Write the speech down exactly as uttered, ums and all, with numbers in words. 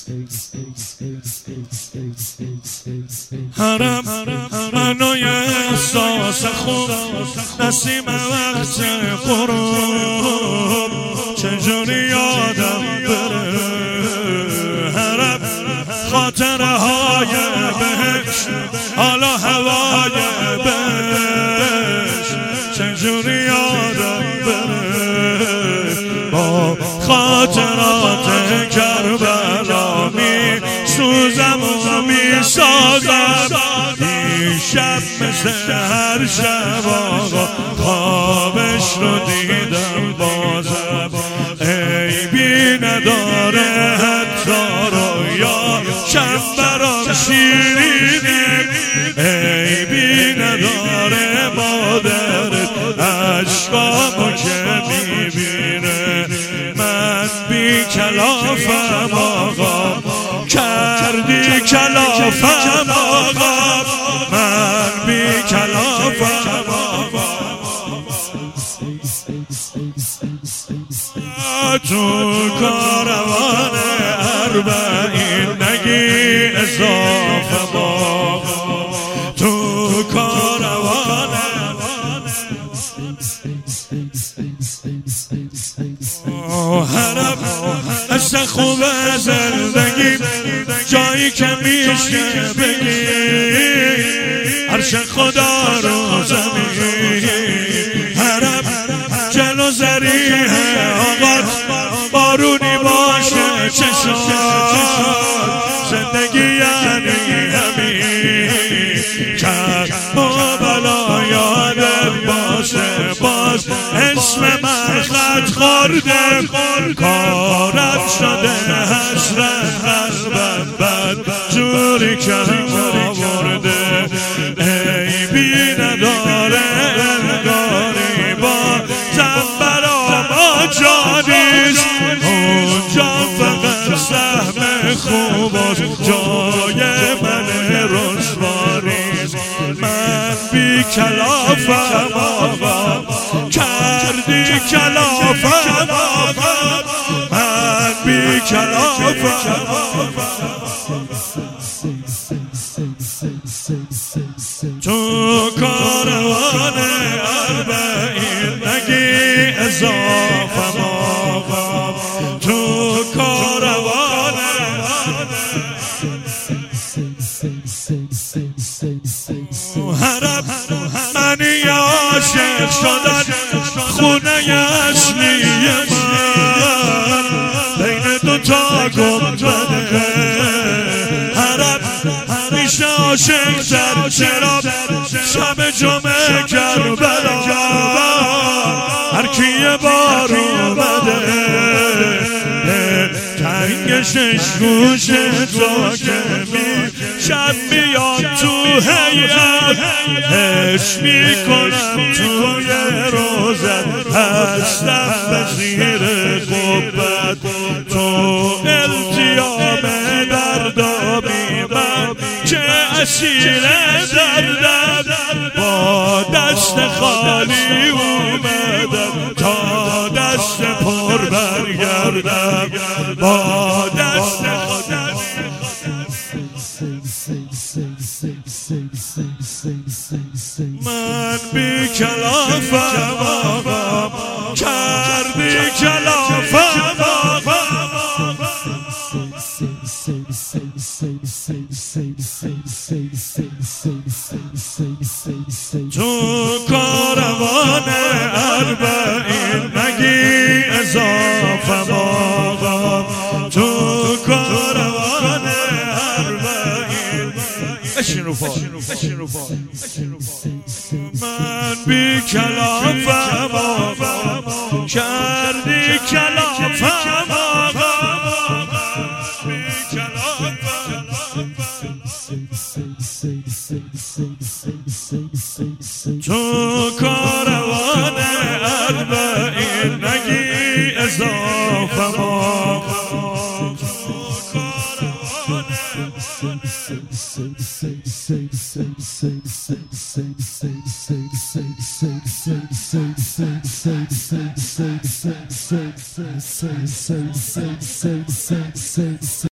حرم منوی احساس خوب نسیم وقت غروب چجوری یادم بره حرم خاطره های بهش حالا هوای بهش چجوری یادم بره با خاطرات کربلا می سوزم و می سازم دیشب مثل هر شب آقا خوابش رو دیدم بازم عیبی نداره حتی رویا شب برام شیرینه عیبی نداره مادرت عشقامو که میبینه من بی کلافم آقا کردی کلافم آقا من بی کلافم آقا تو کاروان اربعین نگی اضافه آقا تو کاروان حرم عشق خوب زندگی جایی که میشه بگی عرش خدا رو زمین حرم جلو زریه آقا بارونی باشه چشم زندگی یعنی همین کرد و بلا یادم باشه باز اسم من خط خوردم کارم شده حسرت قلبم بد جوری که آورده عیبی نداره انگاری با زن برام آجانیست اونجا فقط سهم خوب جای من رسوانیست من بی کلافم آقا کردی کلافم آقا من بی کلافم تو کاروان اربعین نگی اضافم آقا تو کاروان حرم منی عاشق شدن خونه اصلی من بین دوتا گنبده حرم میشه عاشق تر چرا شب جمعه کربلا هر کی یه بار اومده تنگ شش گوش تو که می شب میاد تو هیئت عشق میکنم توی روزت هستم به زیر قبت تو التیام دردامی من چه اسیر دردم با دست خالی اومدم تا دست پر برگردم با دست خالی من بی کلافم آقا کردی کلافم آقا تو کاروان اربعین نگی اضافم آقا تو کاروان اربعین اشین رو پا اشین رو پا من بی کلافم آقا کردی کلافم آقا بی کلافم تو کاروان اربعین نگی اضافم آقا تو کاروان